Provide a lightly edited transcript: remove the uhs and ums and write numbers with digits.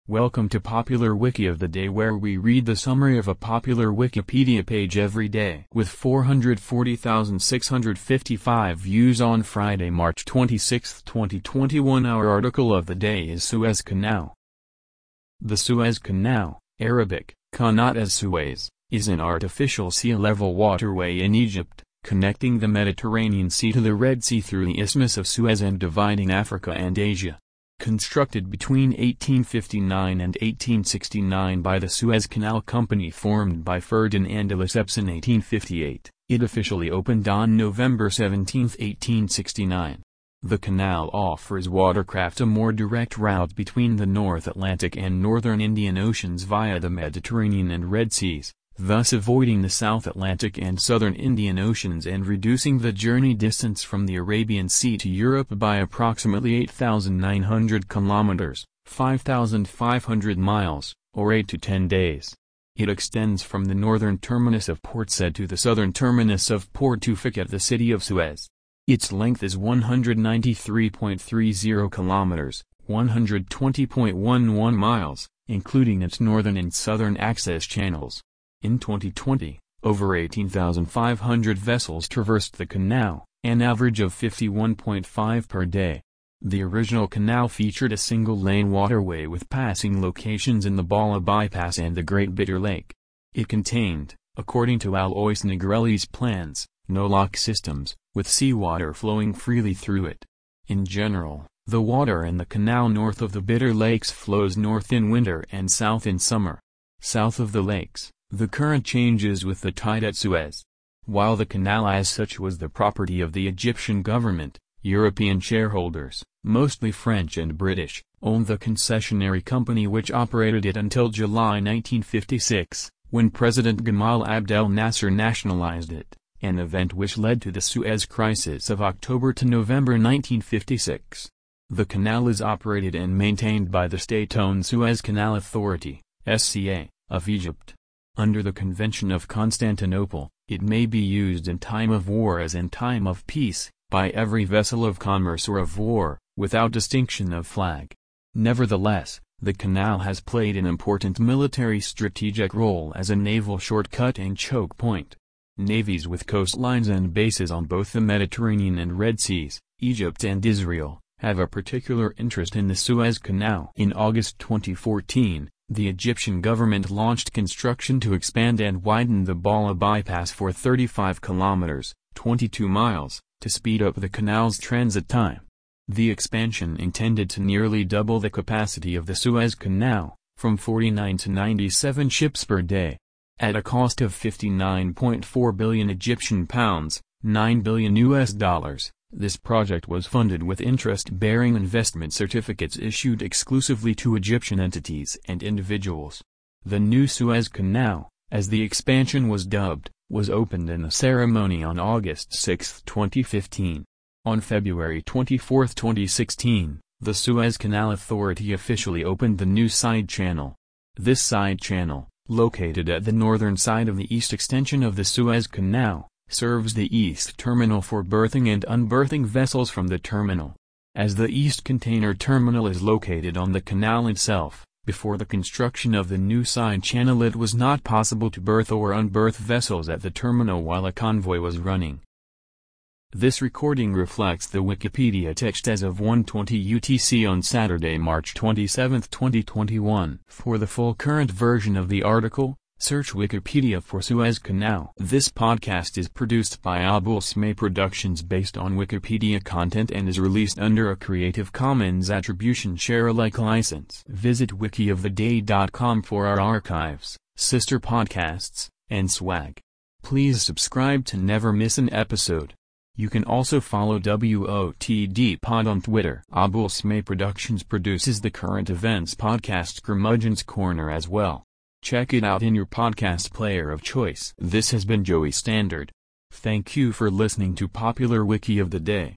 Welcome to Popular Wiki of the Day, where we read the summary of a popular Wikipedia page every day. With 440,655 views on Friday, March 26, 2021, our article of the day is Suez Canal. The Suez Canal, Arabic, Qanat as-Suez, is an artificial sea-level waterway in Egypt, connecting the Mediterranean Sea to the Red Sea through the Isthmus of Suez and dividing Africa and Asia. Constructed between 1859 and 1869 by the Suez Canal Company formed by Ferdinand de Lesseps in 1858, it officially opened on November 17, 1869. The canal offers watercraft a more direct route between the North Atlantic and Northern Indian Oceans via the Mediterranean and Red Seas, thus avoiding the South Atlantic and Southern Indian Oceans and reducing the journey distance from the Arabian Sea to Europe by approximately 8,900 kilometers, 5,500 miles, or 8 to 10 days. It extends from the northern terminus of Port Said to the southern terminus of Port Tawfiq at the city of Suez. Its length is 193.30 kilometers, 120.11 miles, including its northern and southern access channels. In 2020, over 18,500 vessels traversed the canal, an average of 51.5 per day. The original canal featured a single-lane waterway with passing locations in the Bala Bypass and the Great Bitter Lake. It contained, according to Alois Negrelli's plans, no lock systems, with seawater flowing freely through it. In general, the water in the canal north of the Bitter Lakes flows north in winter and south in summer. South of the lakes, the current changes with the tide at Suez. While the canal as such was the property of the Egyptian government, European shareholders, mostly French and British, owned the concessionary company which operated it until July 1956, when President Gamal Abdel Nasser nationalized it, an event which led to the Suez Crisis of October to November 1956. The canal is operated and maintained by the state-owned Suez Canal Authority, SCA, of Egypt. Under the Convention of Constantinople, it may be used in time of war as in time of peace, by every vessel of commerce or of war, without distinction of flag. Nevertheless, the canal has played an important military strategic role as a naval shortcut and choke point. Navies with coastlines and bases on both the Mediterranean and Red Seas, Egypt and Israel, have a particular interest in the Suez Canal. In August 2014, the Egyptian government launched construction to expand and widen the Bala Bypass for 35 kilometers, 22 miles, to speed up the canal's transit time. The expansion intended to nearly double the capacity of the Suez Canal, from 49 to 97 ships per day. At a cost of 59.4 billion Egyptian pounds, $9 billion US, this project was funded with interest-bearing investment certificates issued exclusively to Egyptian entities and individuals. The new Suez Canal, as the expansion was dubbed, was opened in a ceremony on August 6, 2015. On February 24, 2016, the Suez Canal Authority officially opened the new side channel. This side channel, located at the northern side of the east extension of the Suez Canal, serves the east terminal for berthing and unberthing vessels from the terminal. As the east container terminal is located on the canal itself, before the construction of the new side channel it was not possible to berth or unberth vessels at the terminal while a convoy was running. This recording reflects the Wikipedia text as of 1:20 UTC on Saturday, March 27, 2021. For the full current version of the article, search Wikipedia for Suez Canal. This podcast is produced by Abul Smay Productions based on Wikipedia content and is released under a Creative Commons Attribution Share Alike license. Visit wikioftheday.com for our archives, sister podcasts, and swag. Please subscribe to never miss an episode. You can also follow WOTD Pod on Twitter. Abul Smay Productions produces the current events podcast Curmudgeon's Corner as well. Check it out in your podcast player of choice. This has been Joey Standard. Thank you for listening to Popular Wiki of the Day.